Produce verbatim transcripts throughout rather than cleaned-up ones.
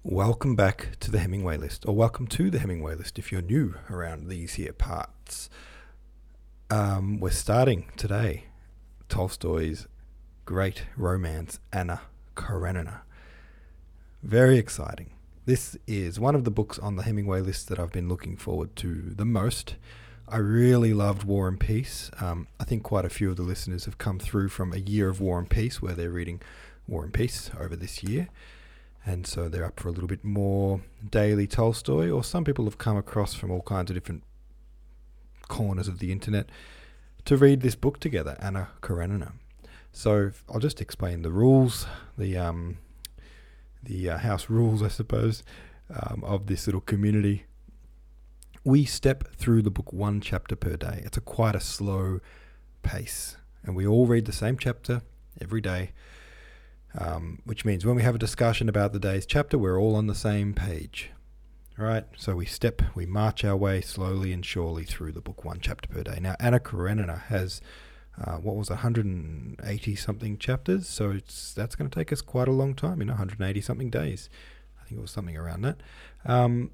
Welcome back to the Hemingway List, or welcome to the Hemingway List if you're new around these here parts. Um, we're starting today Tolstoy's great romance, Anna Karenina. Very exciting. This is one of the books on the Hemingway List that I've been looking forward to the most. I really loved War and Peace. Um, I think quite a few of the listeners have come through from a year of War and Peace where they're reading War and Peace over this year. And so they're up for a little bit more daily Tolstoy, or some people have come across from all kinds of different corners of the internet to read this book together, Anna Karenina. So I'll just explain the rules, the um, the uh, house rules, I suppose, um, of this little community. We step through the book one chapter per day. It's a quite a slow pace, and we all read the same chapter every day. Um, which means when we have a discussion about the day's chapter, we're all on the same page, right? So we step, we march our way slowly and surely through the book one chapter per day. Now, Anna Karenina has, uh, what was it, one hundred eighty something chapters, so it's that's going to take us quite a long time, you know, one hundred eighty something days. I think it was something around that. Um,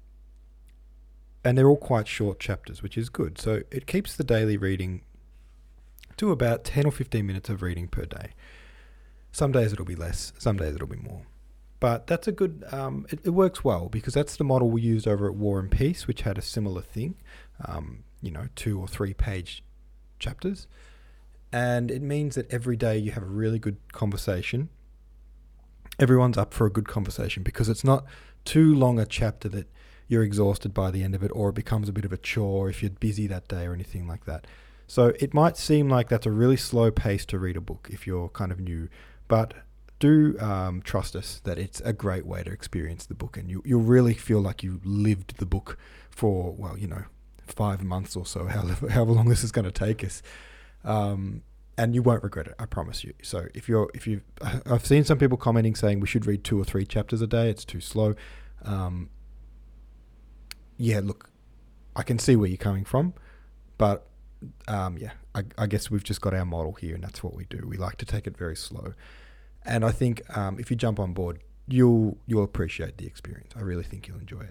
and they're all quite short chapters, which is good. So it keeps the daily reading to about ten or fifteen minutes of reading per day. Some days it'll be less, some days it'll be more. But that's a good, um, it, it works well because that's the model we used over at War and Peace, which had a similar thing, um, you know, two or three page chapters. And it means that every day you have a really good conversation. Everyone's up for a good conversation because it's not too long a chapter that you're exhausted by the end of it, or it becomes a bit of a chore if you're busy that day or anything like that. So it might seem like that's a really slow pace to read a book if you're kind of new. But do um, trust us that it's a great way to experience the book, and you, you'll really feel like you lived the book for, well, you know, five months or so, however, however long this is going to take us. Um, and you won't regret it, I promise you. So if you're, if you, I've seen some people commenting saying we should read two or three chapters a day. It's too slow. Um, yeah, look, I can see where you're coming from, but um, yeah, I, I guess we've just got our model here, and that's what we do. We like to take it very slow. And I think um, if you jump on board, you'll you'll appreciate the experience. I really think you'll enjoy it.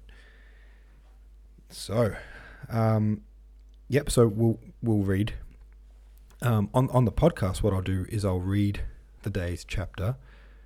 So, um, yep. So we'll we'll read um, on on the podcast. What I'll do is I'll read the day's chapter.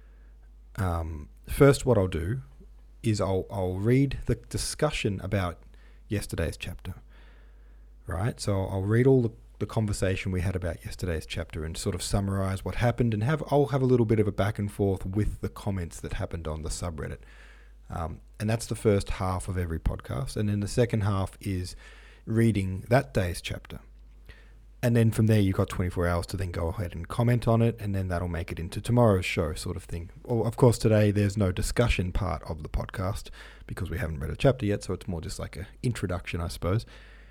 Um, first, what I'll do is I'll I'll read the discussion about yesterday's chapter. Right. So I'll read all the the conversation we had about yesterday's chapter and sort of summarize what happened, and have I'll have a little bit of a back and forth with the comments that happened on the subreddit. Um, and that's the first half of every podcast. And then the second half is reading that day's chapter. And then from there, you've got twenty-four hours to then go ahead and comment on it, and then that'll make it into tomorrow's show sort of thing. Well, of course, today there's no discussion part of the podcast because we haven't read a chapter yet, so it's more just like an introduction, I suppose.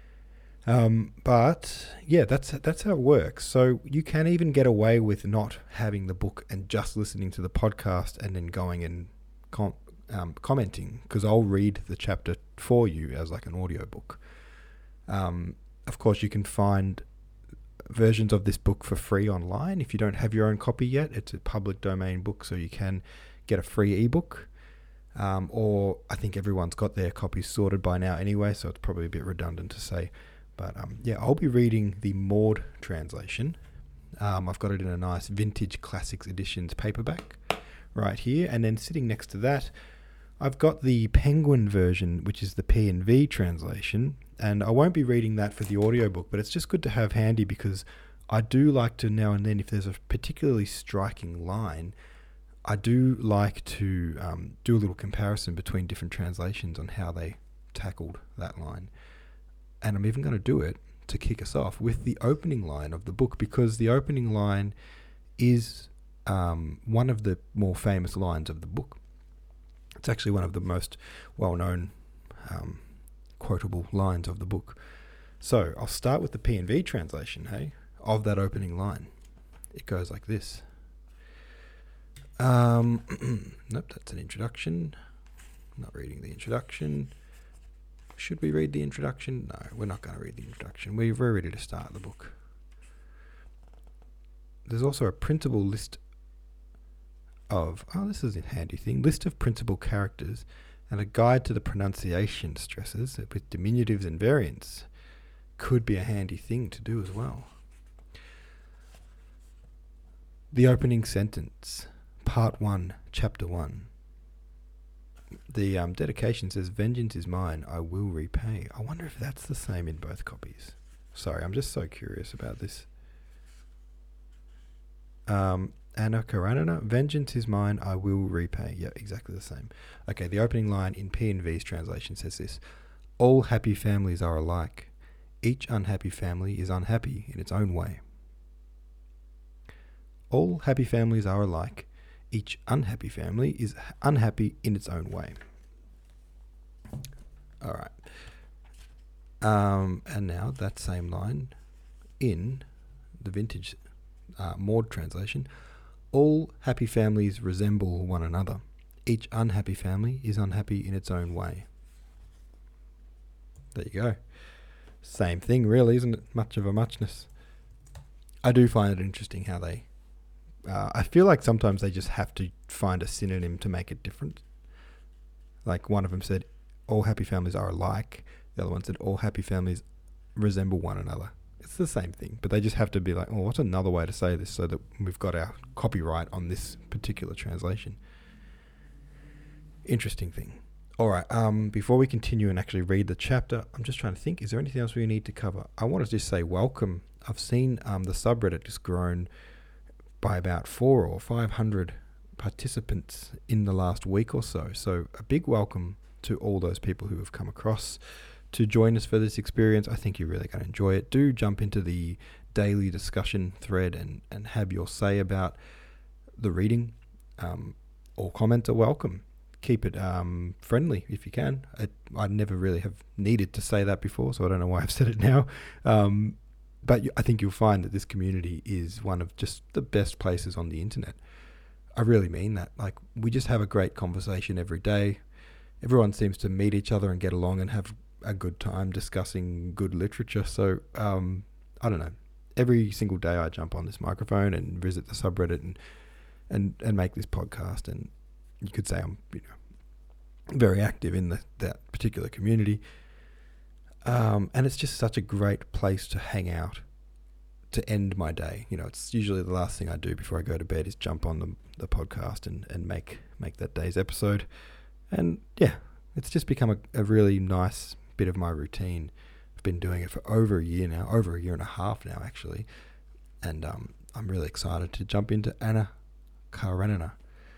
Um, but yeah, that's that's how it works. So you can even get away with not having the book and just listening to the podcast and then going and com- um, commenting, because I'll read the chapter for you as like an audio book. Um, of course, you can find versions of this book for free online. If you don't have your own copy yet, it's a public domain book, so you can get a free ebook. Um, or I think everyone's got their copies sorted by now anyway, so it's probably a bit redundant to say. But um, yeah, I'll be reading the Maud translation. Um, I've got it in a nice vintage classics editions paperback right here. And then sitting next to that, I've got the Penguin version, which is the P and V translation. And I won't be reading that for the audiobook, but it's just good to have handy because I do like to now and then, if there's a particularly striking line, I do like to um, do a little comparison between different translations on how they tackled that line. And I'm even going to do it to kick us off with the opening line of the book, because the opening line is um, one of the more famous lines of the book. It's actually one of the most well-known um, quotable lines of the book. So I'll start with the P and V translation, hey, of that opening line. It goes like this. Um, nope, that's an introduction. Not reading the introduction. Should we read the introduction? No, we're not going to read the introduction. We're very ready to start the book. There's also a printable list of, oh, this is a handy thing, list of principal characters and a guide to the pronunciation stresses with diminutives and variants. Could be a handy thing to do as well. The opening sentence, part one, chapter one. The um, dedication says, vengeance is mine, I will repay. I wonder if that's the same in both copies. Sorry, I'm just so curious about this. Um, Anna Karenina, vengeance is mine, I will repay. Yeah, exactly the same. Okay, the opening line in P and V's translation says this. All happy families are alike. Each unhappy family is unhappy in its own way. All happy families are alike. Each unhappy family is unhappy in its own way. All right. Um, and now that same line in the vintage uh, Maud translation. All happy families resemble one another. Each unhappy family is unhappy in its own way. There you go. Same thing, really, isn't it? Much of a muchness. I do find it interesting how they... Uh, I feel like sometimes they just have to find a synonym to make it different. Like one of them said, all happy families are alike. The other one said, all happy families resemble one another. It's the same thing, but they just have to be like, oh, what's another way to say this so that we've got our copyright on this particular translation. Interesting thing. All right, um, before we continue and actually read the chapter, I'm just trying to think, is there anything else we need to cover? I want to just say welcome. I've seen um, the subreddit just grown by about four or five hundred participants in the last week or so. So a big welcome to all those people who have come across to join us for this experience. I think you're really going to enjoy it. Do jump into the daily discussion thread and, and have your say about the reading. Um, all comments are welcome. Keep it um, friendly if you can. I, I never really have needed to say that before, so I don't know why I've said it now. Um, but I think you'll find that this community is one of just the best places on the internet. I really mean that. Like, we just have a great conversation every day. Everyone seems to meet each other and get along and have a good time discussing good literature. So, um, I don't know. Every single day I jump on this microphone and visit the subreddit and, and, and make this podcast. And you could say I'm, you know, very active in the, that particular community. Um, and it's just such a great place to hang out, to end my day. You know, it's usually the last thing I do before I go to bed is jump on the, the podcast and, and make, make that day's episode. And yeah, it's just become a, a really nice bit of my routine. I've been doing it for over a year now, over a year and a half now, actually. And um, I'm really excited to jump into Anna Karenina.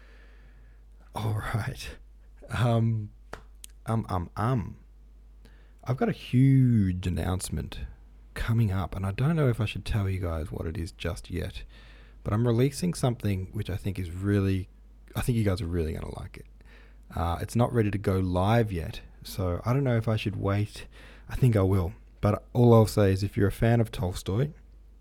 All right. Um, um, um, um. I've got a huge announcement coming up, and I don't know if I should tell you guys what it is just yet, but I'm releasing something which I think is really, I think you guys are really going to like it. Uh, it's not ready to go live yet, so I don't know if I should wait. I think I will, but all I'll say is if you're a fan of Tolstoy,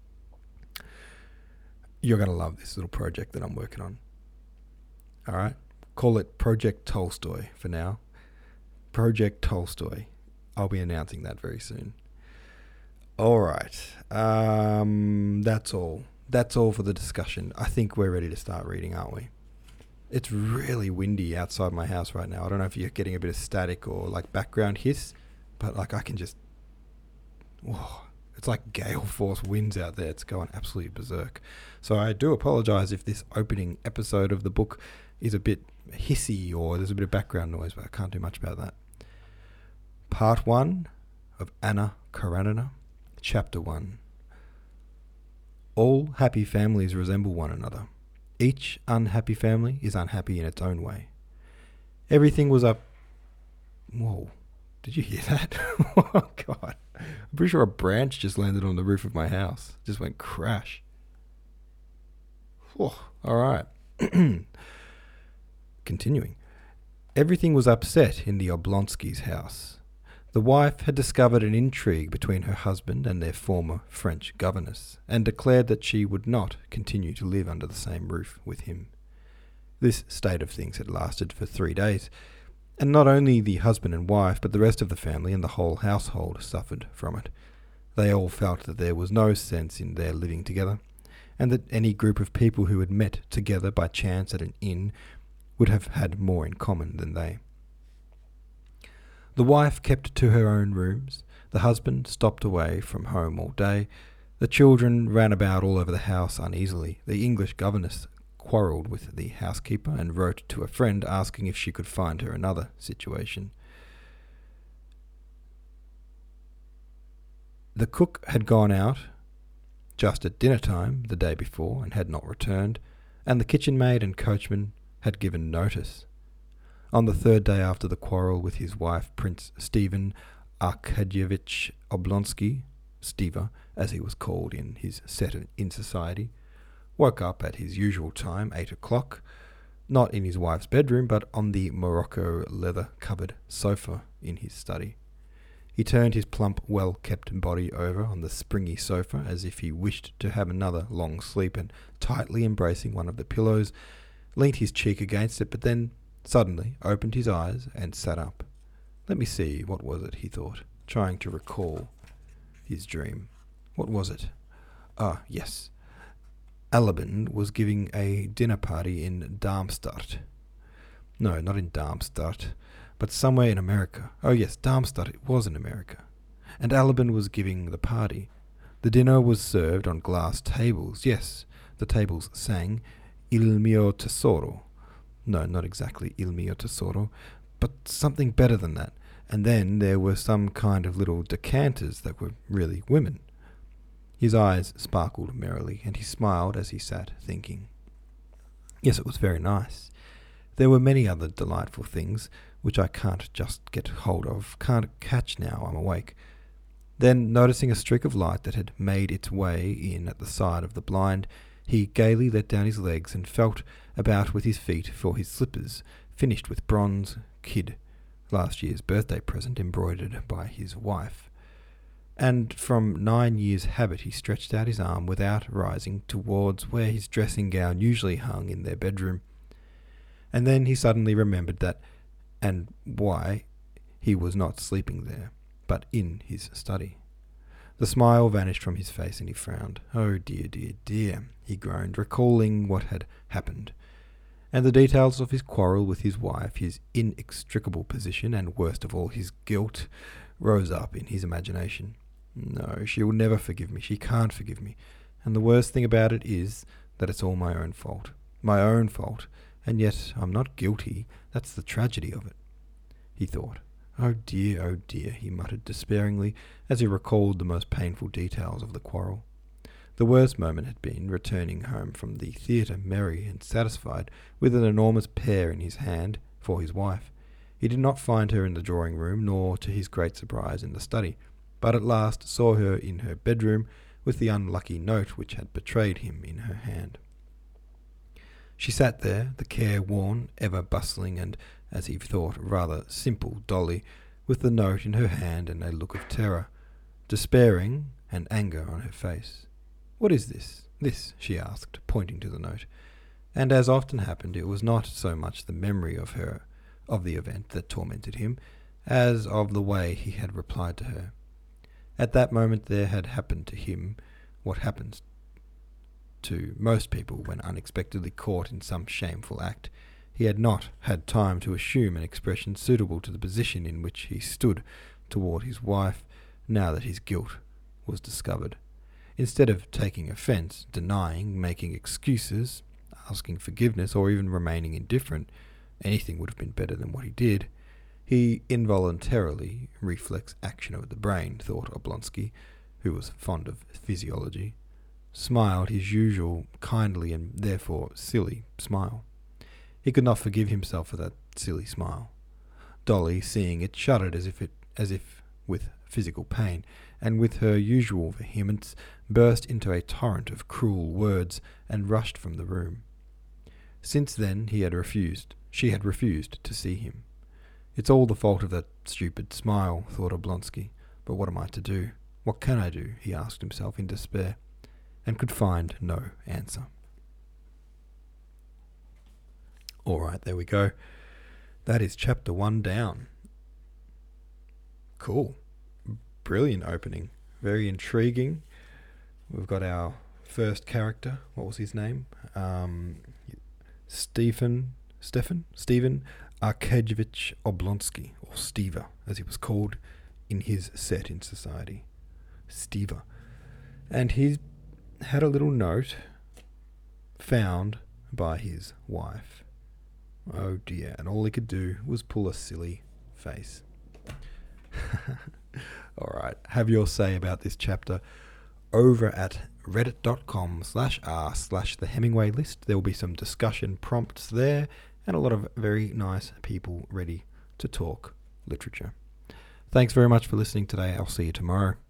you're going to love this little project that I'm working on. All right? Call it Project Tolstoy for now. Project Tolstoy. I'll be announcing that very soon. All right. Um, that's all. That's all for the discussion. I think we're ready to start reading, aren't we? It's really windy outside my house right now. I don't know if you're getting a bit of static or like background hiss, but like I can just... Whoa, it's like gale force winds out there. It's going absolutely berserk. So I do apologize if this opening episode of the book is a bit hissy or there's a bit of background noise, but I can't do much about that. Part one of Anna Karenina, Chapter one. All happy families resemble one another. Each unhappy family is unhappy in its own way. Everything was up... Whoa. Did you hear that? Oh, God. I'm pretty sure a branch just landed on the roof of my house. Just went crash. Whew. All right. Continuing. Everything was upset in the Oblonsky's house. The wife had discovered an intrigue between her husband and their former French governess, and declared that she would not continue to live under the same roof with him. This state of things had lasted for three days, and not only the husband and wife, but the rest of the family and the whole household suffered from it. They all felt that there was no sense in their living together, and that any group of people who had met together by chance at an inn would have had more in common than they. The wife kept to her own rooms, the husband stopped away from home all day, the children ran about all over the house uneasily, the English governess quarrelled with the housekeeper and wrote to a friend asking if she could find her another situation. The cook had gone out just at dinner time the day before and had not returned, and the kitchen maid and coachman had given notice. On the third day after the quarrel with his wife, Prince Stephen Arkadyevich Oblonsky, Steva, as he was called in his set in society, woke up at his usual time, eight o'clock, not in his wife's bedroom, but on the Morocco leather-covered sofa in his study. He turned his plump, well-kept body over on the springy sofa as if he wished to have another long sleep, and tightly embracing one of the pillows, leant his cheek against it, but then suddenly opened his eyes and sat up. Let me see, what was it, he thought, trying to recall his dream. What was it? Ah, yes. Alabin was giving a dinner party in Darmstadt. No, not in Darmstadt, but somewhere in America. Oh yes, Darmstadt, it was in America. And Alabin was giving the party. The dinner was served on glass tables. Yes, the tables sang Il mio tesoro. No, not exactly Il mio tesoro, but something better than that. And then there were some kind of little decanters that were really women. His eyes sparkled merrily, and he smiled as he sat thinking. Yes, it was very nice. There were many other delightful things, which I can't just get hold of, can't catch now I'm awake. Then, noticing a streak of light that had made its way in at the side of the blind, he gaily let down his legs and felt about with his feet for his slippers, finished with bronze kid, last year's birthday present embroidered by his wife. And from nine years' habit he stretched out his arm without rising towards where his dressing gown usually hung in their bedroom. And then he suddenly remembered that, and why, he was not sleeping there, but in his study. The smile vanished from his face and he frowned. Oh dear, dear, dear, he groaned, recalling what had happened, and the details of his quarrel with his wife, his inextricable position, and worst of all, his guilt, rose up in his imagination. No, she will never forgive me. She can't forgive me. And the worst thing about it is that it's all my own fault. My own fault. And yet I'm not guilty. That's the tragedy of it, he thought. Oh dear, oh dear, he muttered despairingly as he recalled the most painful details of the quarrel. The worst moment had been returning home from the theatre merry and satisfied, with an enormous pear in his hand for his wife. He did not find her in the drawing-room, nor, to his great surprise, in the study, but at last saw her in her bedroom with the unlucky note which had betrayed him in her hand. She sat there, the care-worn, ever-bustling, and, as he thought, rather simple Dolly, with the note in her hand and a look of terror, despairing, and anger on her face. "What is this? This?" she asked, pointing to the note. And as often happened, it was not so much the memory of her, of the event, that tormented him, as of the way he had replied to her. At that moment there had happened to him what happens to most people when unexpectedly caught in some shameful act. He had not had time to assume an expression suitable to the position in which he stood toward his wife, now that his guilt was discovered. Instead of taking offence, denying, making excuses, asking forgiveness, or even remaining indifferent, anything would have been better than what he did, he involuntarily, reflex action of the brain, thought Oblonsky, who was fond of physiology, smiled his usual kindly and therefore silly smile. He could not forgive himself for that silly smile. Dolly, seeing it, shuddered as if it, as if with physical pain, and with her usual vehemence burst into a torrent of cruel words and rushed from the room. Since then he had refused, she had refused to see him. It's all the fault of that stupid smile, thought Oblonsky. But what am I to do? What can I do? He asked himself in despair, and could find no answer. All right, there we go. That is chapter one down. Cool. Brilliant opening. Very intriguing. We've got our first character, what was his name? Um, Stephen, Stefan, Stephen Arkadyevich Oblonsky, or Steva, as he was called in his set in society. Steva. And he had a little note found by his wife. Oh dear, and all he could do was pull a silly face. Alright, have your say about this chapter over at reddit.com slash r slash the Hemingway list. There will be some discussion prompts there and a lot of very nice people ready to talk literature. Thanks very much for listening today. I'll see you tomorrow.